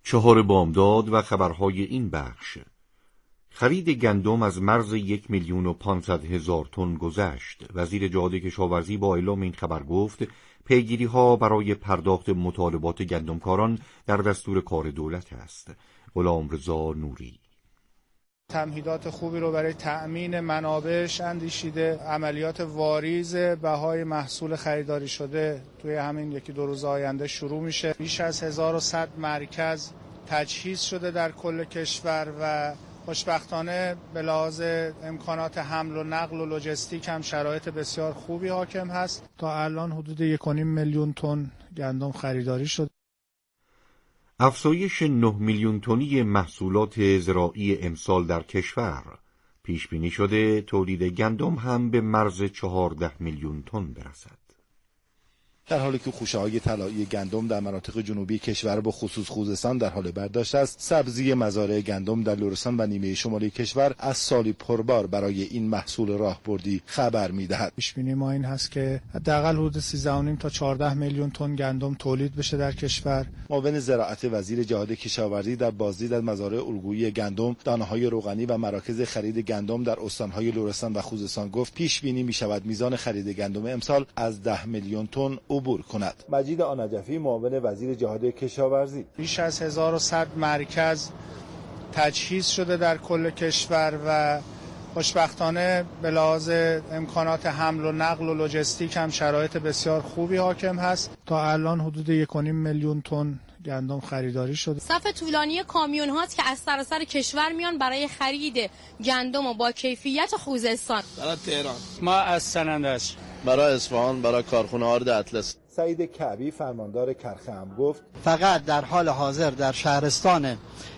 4 بامداد و خبرهای این بخش. خرید گندم از مرز 1,500,000 تن گذشت. وزیر جهاد کشاورزی با اعلام این خبر گفت پیگیری‌ها برای پرداخت مطالبات گندمکاران در دستور کار دولت است. غلامرضا نوری. تمهیدات خوبی رو برای تأمین منابعش اندیشیده. عملیات واریز بهای محصول خریداری شده توی همین 1-2 روز آینده شروع میشه. بیش از 1100 مرکز تجهیز شده در کل کشور و خوشبختانه به لحاظ امکانات حمل و نقل و لوجستیک هم شرایط بسیار خوبی حاکم هست. تا الان حدود 1.5 میلیون تن گندم خریداری شد. افزایش 9 میلیون تنی محصولات زراعی امسال در کشور. پیش بینی شده تولید گندم هم به مرز 14 میلیون تن برسد. در حالی که خوشه‌های طلایی گندم در مناطق جنوبی کشور به خصوص خوزستان در حال برداشت است، سبزی مزارع گندم در لرستان و نیمه شمالی کشور از سالی پربار برای این محصول راهبردی خبر می‌دهد. پیش بینی ما این هست که حداقل حدود 13.5 تا 14 میلیون تن گندم تولید بشه در کشور. معاون زراعت وزیر جهاد کشاورزی در بازدید از مزارع الگویی گندم، دانه‌های روغنی و مراکز خرید گندم در استان‌های لرستان و خوزستان گفت پیش بینی می‌شود میزان خرید گندم امسال از 10 میلیون تن عبور کند. مجید آنجفی معاون وزیر جهاد کشاورزی: بیش از 1100 مرکز تجهیز شده در کل کشور و خوشبختانه به لحاظ امکانات حمل و نقل و لوجستیک هم شرایط بسیار خوبی حاکم هست. تا الان حدود 1.5 میلیون تن گندم خریداری شده. صف طولانی کامیون هاست که از سراسر کشور میان برای خرید گندم و با کیفیت خوزستان. برای تهران، ما از سنندج، برای اصفهان، برای کارخونه آرد اطلس. سعید کعبی فرماندار کرخه هم گفت فقط در حال حاضر در شهرستان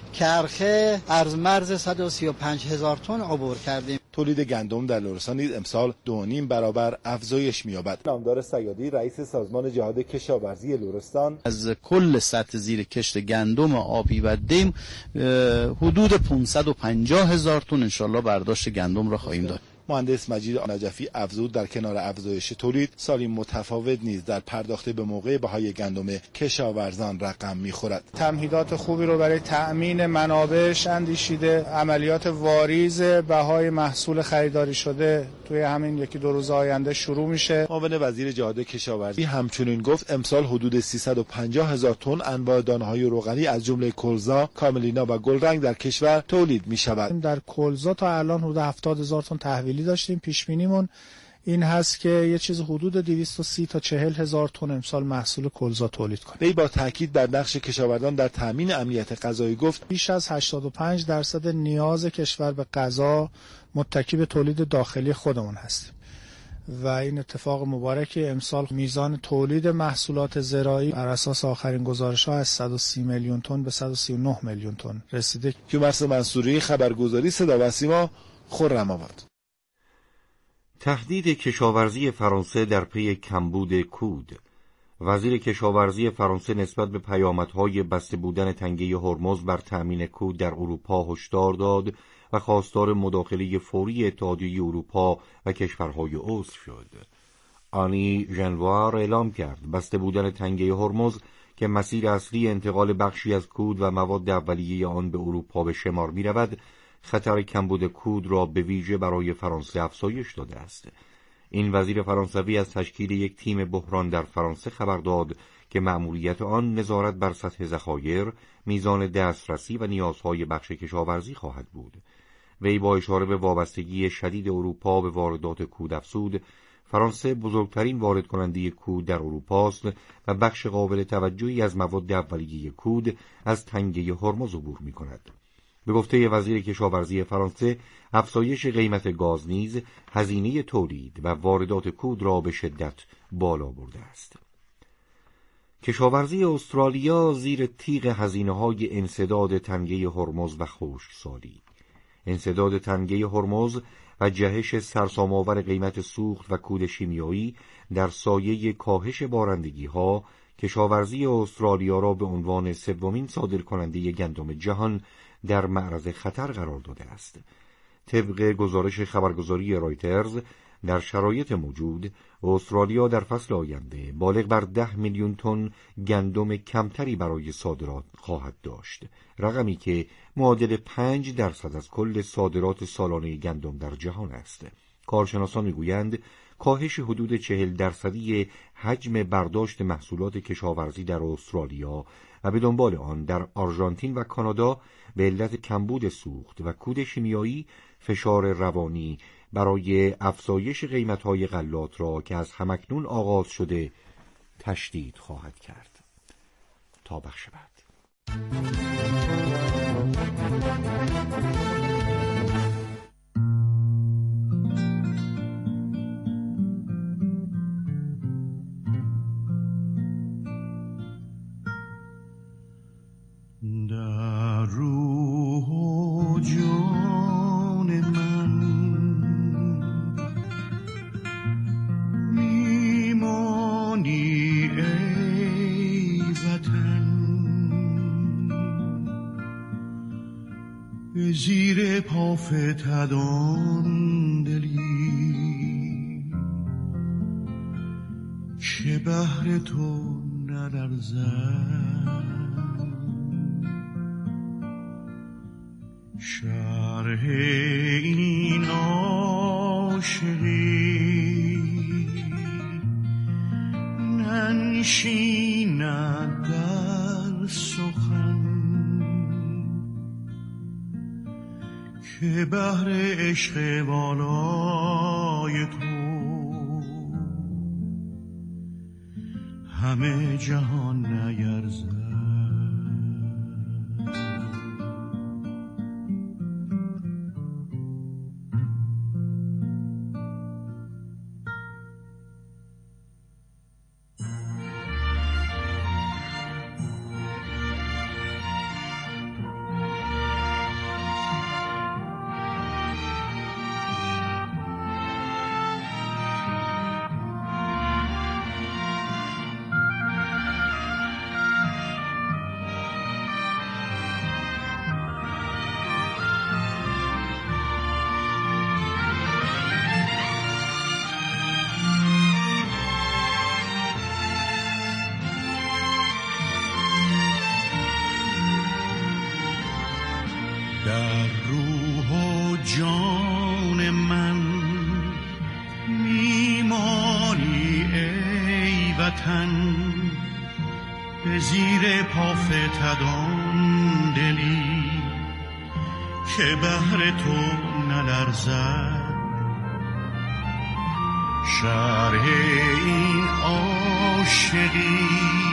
کرخه از مرز 135,000 تن عبور کردیم. تولید گندم در لرستان نیز امسال 2.5 برابر افزایش می‌یابد. نامدار صیادی رئیس سازمان جهاد کشاورزی لرستان: از کل سطح زیر کشت گندم آبی و دیم حدود 550,000 تن انشالله برداشت گندم را خواهیم داشت. مهندس مجید آنجفی افزود در کنار افزایش تولید، سالی متفاوت نیز در پرداخت به موقع بهای گندم کشاورزان رقم می‌خورد. تمهیدات خوبی رو برای تأمین منابعش اندیشیده. عملیات واریز بهای محصول خریداری شده توی همین 1-2 روز آینده شروع میشه. معاون وزیر جهاد کشاورزی همچنین گفت امسال حدود 350,000 تن انواع دانه‌های روغنی از جمله کلزا، کاملینا و گلرنگ در کشور تولید می‌شود. در کلزا تا الان حدود 70,000 تن تحویلی داشتیم. پیش بینیمون این هست که یه چیز حدود 230 تا 40,000 تن امسال محصول کلزا تولید کنیم. وی با تاکید بر نقش کشاورزان در تامین امنیت غذایی گفت بیش از 85% نیاز کشور به غذا متکی به تولید داخلی خودمون هستیم و این اتفاق مبارک امسال میزان تولید محصولات زراعی بر اساس آخرین گزارش‌ها از 130 میلیون تن به 139 میلیون تن رسیده. کیومرث منصوری، خبرگزاری صدا و سیما، خرم‌آباد. تهدید کشاورزی فرانسه در پی کمبود کود. وزیر کشاورزی فرانسه نسبت به پیامدهای بسته بودن تنگه هرمز بر تأمین کود در اروپا هشدار داد و خواستار مداخله فوری اتحادیه اروپا و کشورهای عضو شد. آنی ژنوار اعلام کرد بسته بودن تنگه هرمز که مسیر اصلی انتقال بخشی از کود و مواد اولیه آن به اروپا به شمار می رود، خطر کمبود کود را به ویژه برای فرانسه افزایش داده است. این وزیر فرانسوی از تشکیل یک تیم بحران در فرانسه خبر داد که مأموریت آن نظارت بر سطح ذخایر، میزان دسترسی و نیازهای بخش کشاورزی خواهد بود. وی با اشاره به وابستگی شدید اروپا به واردات کود افزود فرانسه بزرگترین وارد کننده کود در اروپا است و بخش قابل توجهی از مواد اولیه کود از تنگه هرمز عبور می‌کند. به گفته وزیر کشاورزی فرانسه، افزایش قیمت گاز نیز هزینه تولید و واردات کود را به شدت بالا برده است. کشاورزی استرالیا زیر تیغ هزینه‌های انسداد تنگه هرمز و خشکسالی. انسداد تنگه هرمز و جهش سرسام‌آور قیمت سوخت و کود شیمیایی در سایه کاهش بارندگی‌ها کشاورزی استرالیا را به عنوان سومین صادرکننده گندم جهان در معرض خطر قرار داده است. طبق گزارش خبرگزاری رایترز، در شرایط موجود استرالیا در فصل آینده بالغ بر 10 میلیون تن گندم کمتری برای صادرات خواهد داشت، رقمی که معادل 5% از کل صادرات سالانه گندم در جهان است. کارشناسان میگویند کاهش حدود 40% حجم برداشت محصولات کشاورزی در استرالیا و به دنبال آن در آرژانتین و کانادا به علت کمبود سوخت و کود شیمیایی فشار روانی برای افزایش قیمت‌های غلات را که از همکنون آغاز شده تشدید خواهد کرد. تا بخش بعد. در روح و جان من میمانی ای وطن، به زیر پا فتدان دلی که بهر تو نلرزد. شرح این عاشقی ننشیند در سخن، که بهر عشق والای تو همه جهان نیرزد. در روح و جان من میمانی ای وطن، به زیر پا فتدان دلی که بهر تو نلرزد. شرح این عاشقی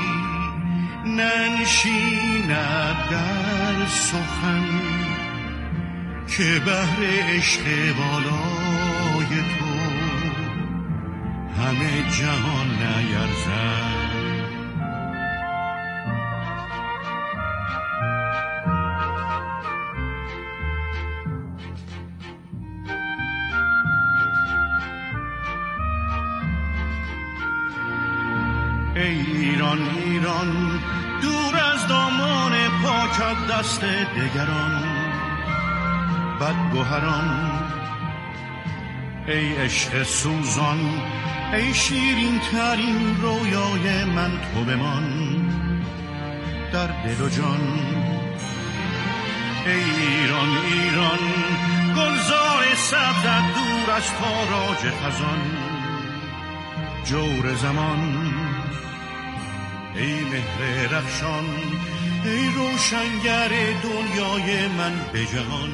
ننشیند در سخن، که بهر عشق والای تو همه جهان نیرزد. ای ایران ایران دور از دامان پاکت دست دگران بدگوهران، ای عشق سوزان ای شیرین ترین رویای من، تو بمان در دل و جان. ای ایران ایران گلزار سبزت دور از تاراج خزان، جور زمان ای مهر رخشان ای روشنگر دنیای من به جهان،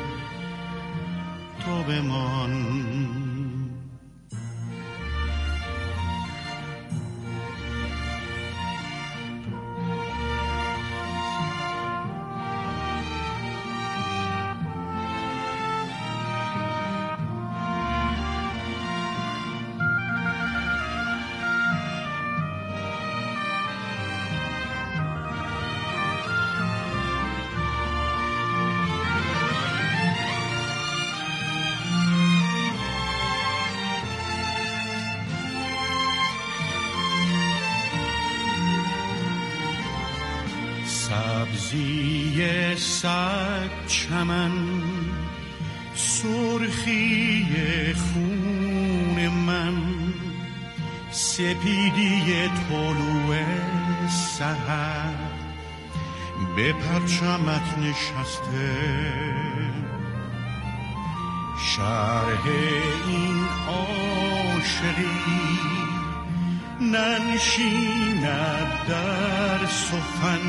تو بمان. سبزی صد چمن سرخی خون بینم سپیدی طلوع سحر به پرچمت نشسته، شرح این عاشقی ننشیند در سخن،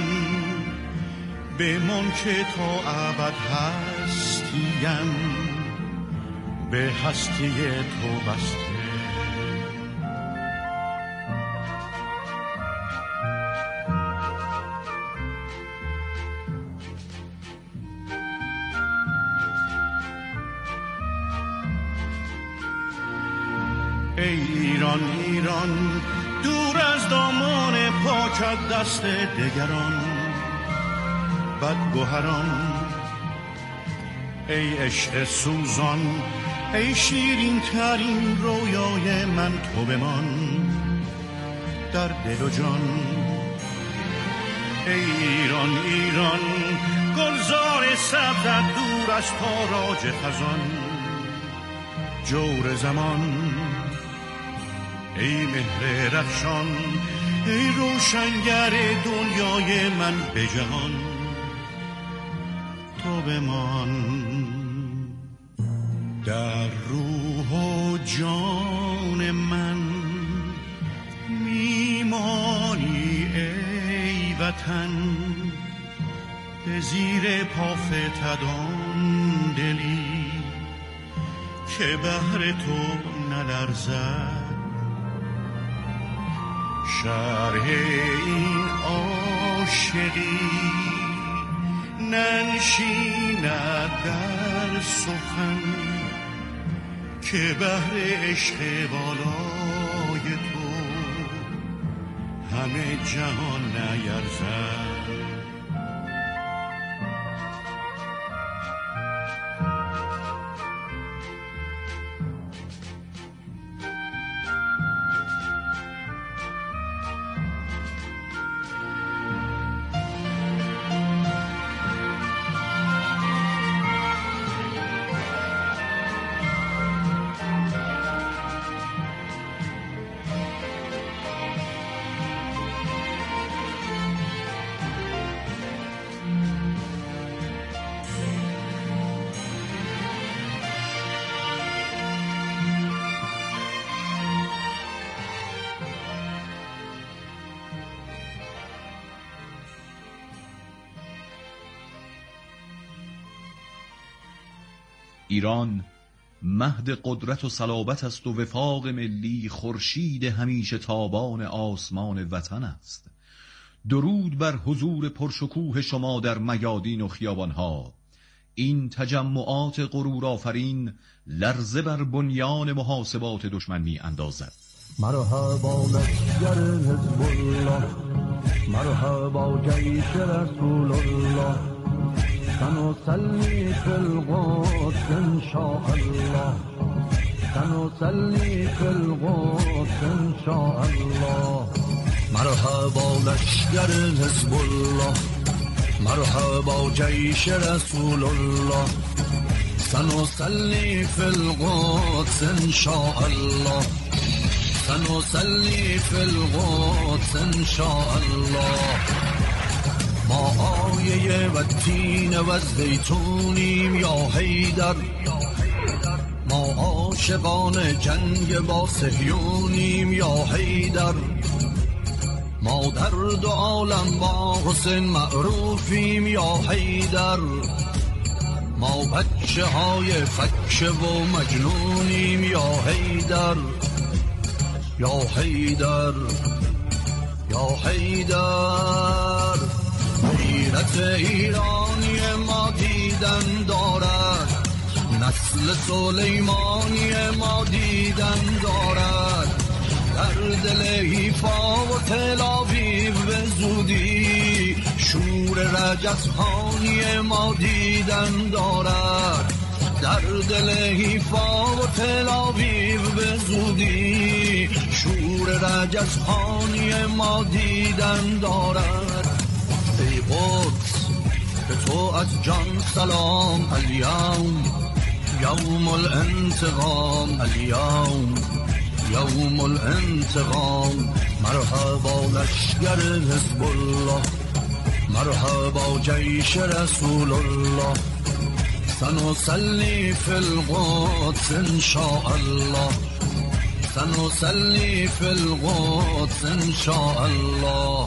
بمان که تا ابد هستیم به هستی تو بسته. ای ایران ایران دور از دامان پاکت دست دگران بدگوهران، ای عشق سوزان ای شیرین ترین رویای من تو بمان در دل و جان. ای ایران ایران گلزار سبزت دور از تاراج خزان جور زمان، ای مهر رخشان ای روشنگر دنیای من به جهان تو بمان در روح و جان من میمانی ای وطن، به زیر پا فتدان دلی که بهر تو نلرزد، شرح این عاشقی ننشیند در سخن، که بهر عشق بالای تو همه جهان نیرزد. ایران مهد قدرت و صلابت است و وفاق ملی، خورشید همیشه تابان آسمان وطن است. درود بر حضور پرشکوه شما در میادین و خیابانها. این تجمعات غرور آفرین لرزه بر بنیان محاسبات دشمن می اندازد. مرحبا لشکر حزب الله، مرحبا جیش رسول الله، سنصلي في القدس إن شاء الله، سنصلي في القدس إن شاء الله. مرحبا لشکر حزب الله، مرحبا جيش رسول الله، سنصلي في القدس إن شاء الله، سنصلي في القدس إن شاء الله. ما آیه و تین و زیتونیم یا حیدر، ما عاشقان جنگ با صهیونیم یا حیدر، ما در دو عالم با حسین معروفیم یا حیدر، ما بچه های فکشه و مجنونیم یا حیدر، یا حیدر، یا حیدر. غیرت ایرانی ما دیدن دارد، نسل سلیمانی ما دیدن دارد، در دل حیفا و تل آویو به زودی شور رجزخانی ما دیدن دارد، در دل حیفا و تل آویو به زودی شور رجزخانی ما دیدن دارد. ای قدس به تو از جان سلام، الیوم یوم الانتقام، الیوم یوم الانتقام. مرحبا لشگر حزب الله، مرحبا جیش رسول الله. سنصلي في القدس إن شاء الله، سنصلي في القدس إن شاء الله.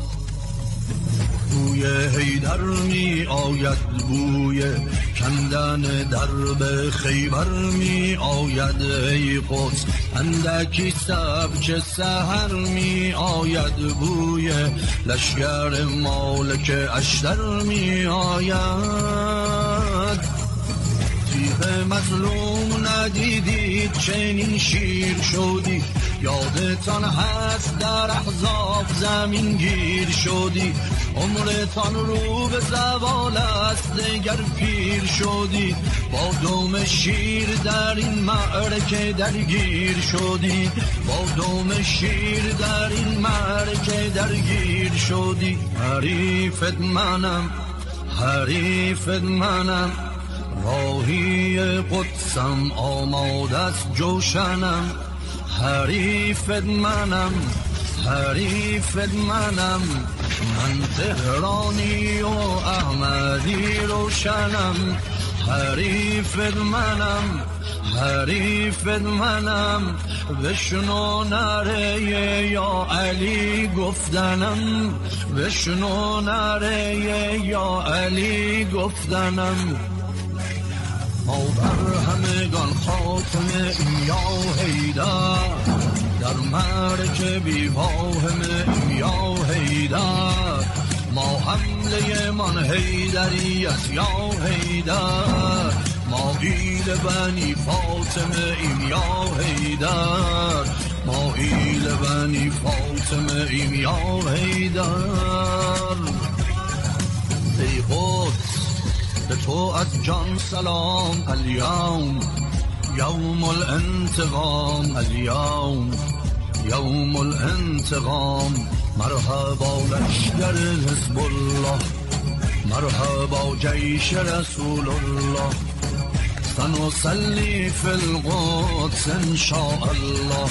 بوی حیدر می آید، بوی کندن درب خیبر می آید. ای قدس اندکی سبک سحر می آید، بوی لشگر مالک اشتر می آید. تیغ مظلوم ندیدید چنین شیر شدی، یادتان هست در احزاب زمین گیر شدی. عمرتان رو به زوال است دگر پیر شدی، با دم شیر در این معرکه درگیر شدی، با دم شیر در این معرکه درگیر شدی. حریفت منم، حریفت منم، راهی قدسم آماده است جوشنم. حریفت منم، حریفت منم، من تهرانی و احمدی روشنم. حریفت منم، حریفت منم، بشنو نره یا علی گفتنم، بشنو نره یا علی گفتنم. ما بر همگان خاتمه یا حیدر، در معرکه بی واهمه یا حیدر. ما حمله من حیدریت یا حیدر، ما ایل بنی فاطمه ایم یا حیدر، ما ایل بنی فاطمه ایم یا حیدر. ای قدس به تو از جان سلام، الیوم یوم الانتقام، الیوم یوم الانتقام. مرحبا لشگر حزب الله، مرحبا جیش رسول الله. سنصلي في القدس إن شاء الله،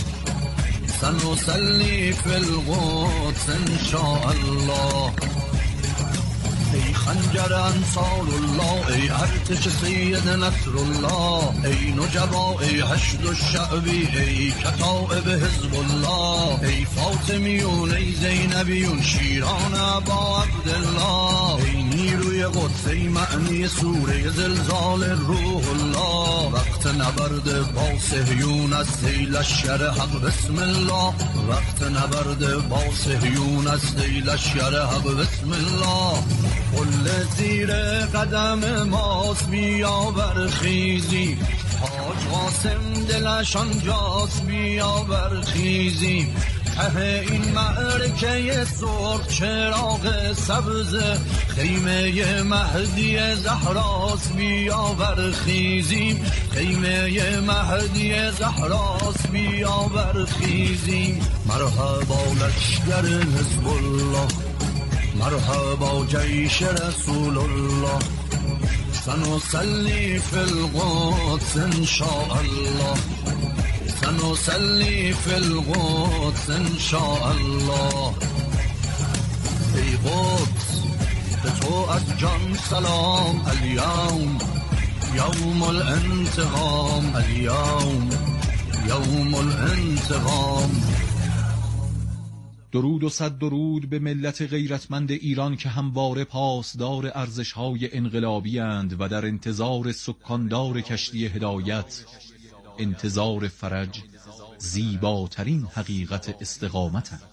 سنصلي في القدس إن شاء الله. ای خنجر انصار الله، ای ارتش سید نصر الله، ای نجبا، ای حشد الشعبی، ای کتائب حزب الله، ای فاطمیون، ای زینبیون، شیران ابا عبدالله، ای نیروی قدس، ای معنی سوره زلزال روح الله. وقت نبرد با صهیون است، ای لشکر حق بسم الله، وقت نبرد با صهیون است، ای لشکر حق بسم الله. قل زیر قدم ماست بیا برخیزی، حاج قاسم دلش آنجاست بیا برخیزی. ته این معرکه سرخ چراغ سبز، خیمه مهدی زهراست بیا برخیزیم، خیمه مهدی زهراست بیا برخیزیم. مرحبا لشگر حزب الله، مرحبا جیش رسول الله. سنصلي في القدس إن شاء الله، سنصلي في القدس إن شاء الله. ای قدس به تو از جان سلام، الیوم یوم الانتقام، الیوم یوم الانتقام. درود و صد درود به ملت غیرتمند ایران که همواره پاسدار ارزش‌های انقلابی اند و در انتظار سکاندار کشتی هدایت، انتظار فرج، زیباترین حقیقت استقامتند.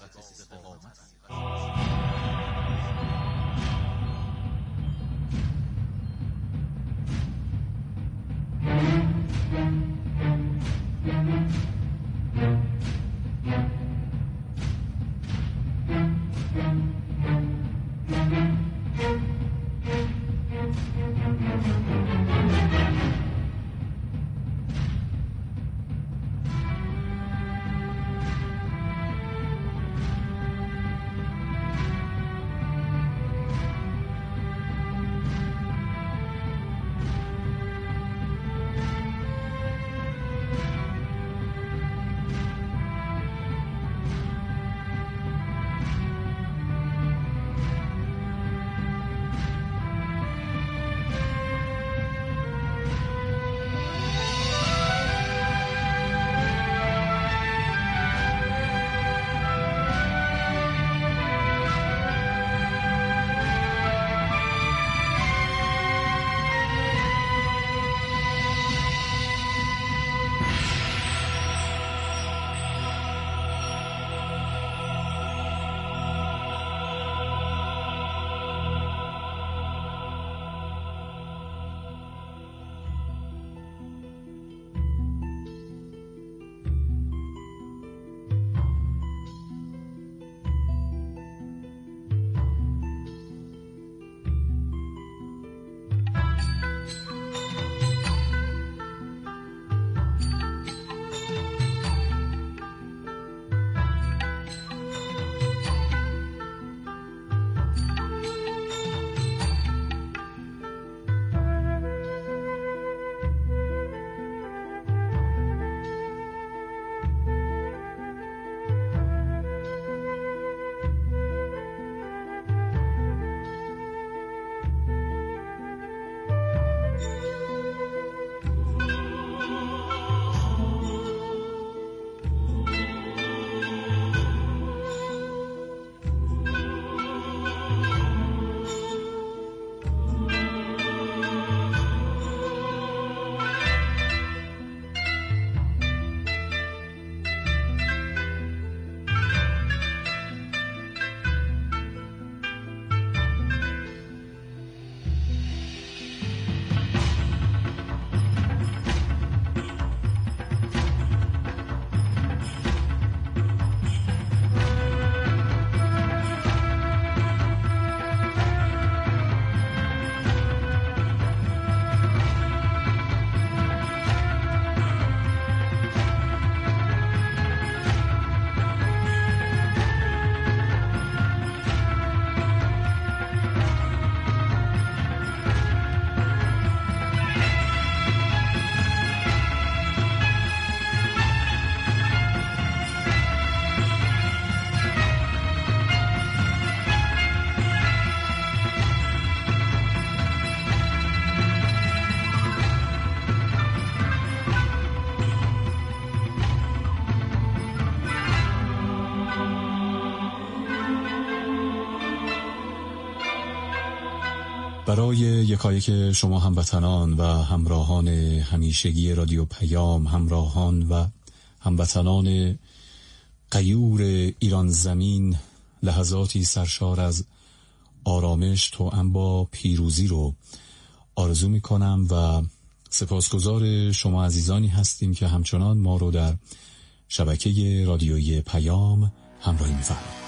برای یکایک شما هموطنان و همراهان همیشگی رادیو پیام، همراهان و هموطنان غیور ایران زمین، لحظاتی سرشار از آرامش توأم با پیروزی رو آرزو می کنم و سپاسگزار شما عزیزانی هستیم که همچنان ما رو در شبکه رادیویی پیام همراهی می فرمایید.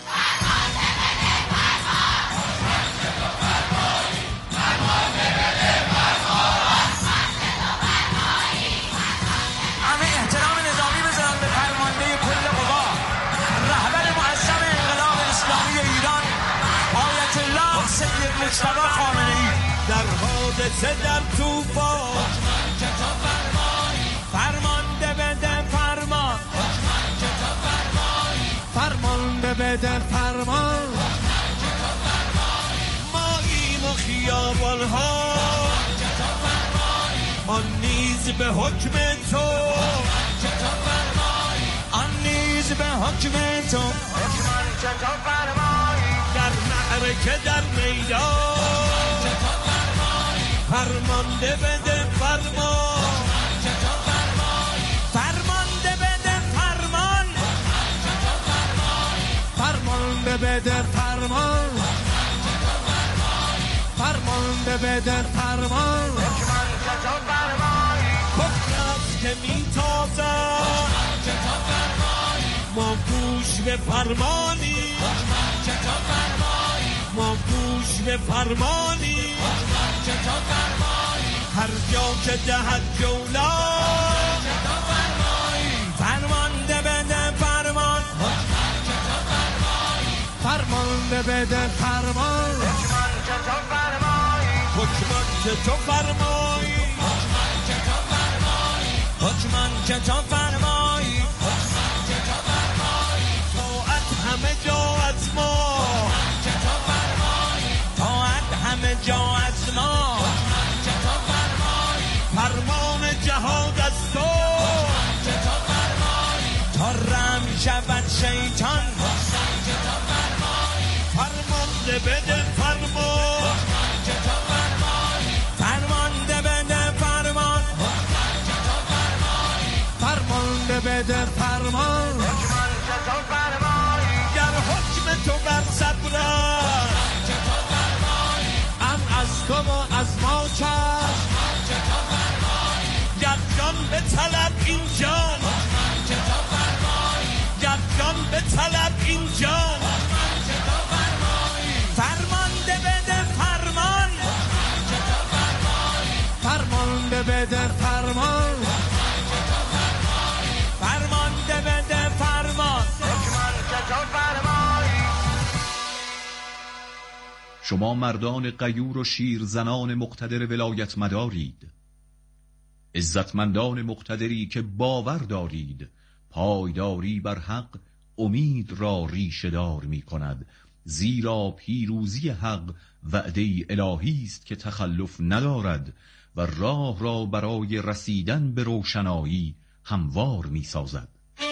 مصطفی خامنه‌ای در حادثه در طوفان فرمانده بده فرمان فرمانده بده فرمان ماییم و خیابان‌ها آن نیز به حکم تو آن نیز به حکم تو در معرکه در میدان فرمانده بده فرمان فرمانده بده فرمان فرمانده بده فرمان فرمانده بده فرمان کفرست که میتازد ما گوش به فرمانی ما گوش به فرمانی هر جا که دهد جولا فرمانده بده فرمان فرمانده بده فرمان حکمان که تو فرمایی حکمان که تو فرمایی طاعت همه جا از ما طاعت همه جا از ما فرمان جهاد از تو تا رم شود شیطان فرمانده بده فرمان فرمانده بده فرمان فرمانده بده فرمان گر حکم تو بر صبر ام از تو و از ما چشم گر جان به طلب این جان گر جان به طلب این جان فرمانده بده فرمان فرمانده بده فرمان فرمانده بده فرمان شما مردان غیور و شیرزنان مقتدر ولایت مدارید، عزتمندان مقتدری که باور دارید پایداری بر حق امید را ریشه دار می کند، زیرا پیروزی حق وعده الهی است که تخلف ندارد و راه را برای رسیدن به روشنایی هموار می سازد.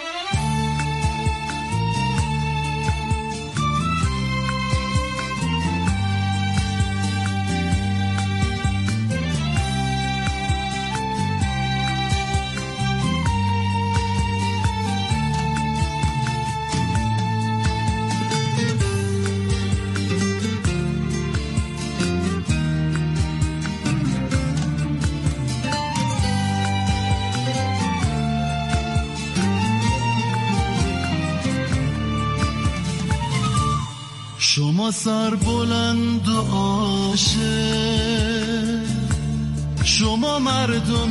شما سر بلند و عاشق، شما مردم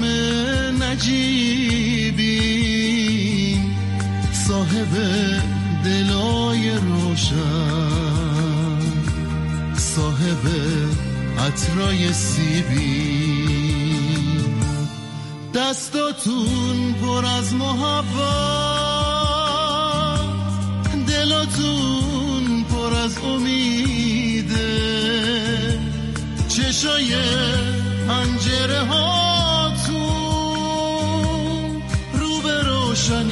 نجیبین، صاحب دلای روشن، صاحب عطرای سیبین، دستاتون پر از محبت، دلاتون پر از امیده، چشای پنجره هاتون رو به روشن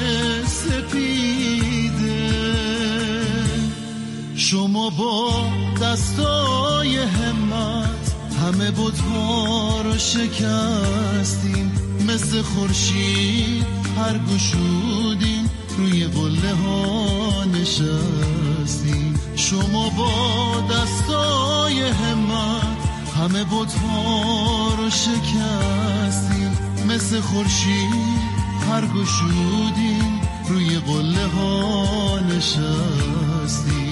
سپیده، شما با دستای همت همه بت‌ها رو شکستیم، مثل خورشید هر گشودیم، روی قله ها نشستیم. شما با دستای همت همه بت‌ها رو شکستیم، مثل خورشید هر گشودیم، روی قله ها نشستیم.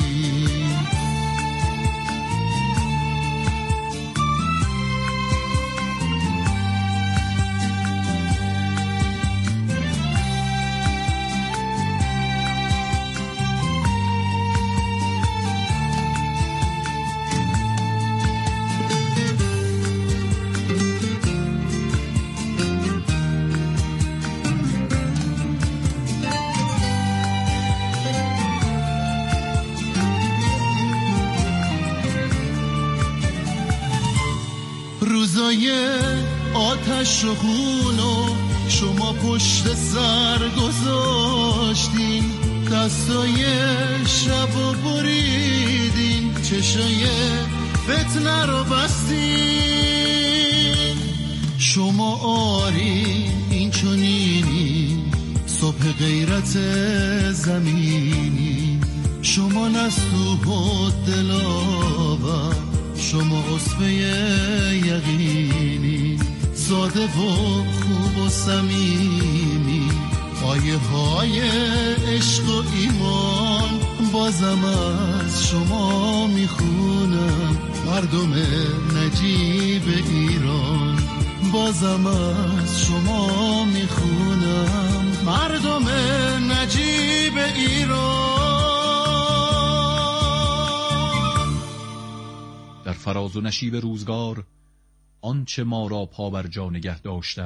روزای آتش و خونو شما پشت سر گذاشتین، دستای شب و بریدین، چشای فتنه رو بستین. شما آری این چنینی، صبح غیرت زمینی، شما نستوه و دلاور، شما عصبه یقینی، ساده و خوب و صمیمی، پایه های عشق و ایمان. بازم از شما میخونم مردم نجیب ایران، بازم از شما میخونم مردم نجیب ایران. در فراز و نشیب روزگار آنچه ما را پا بر جا نگه داشته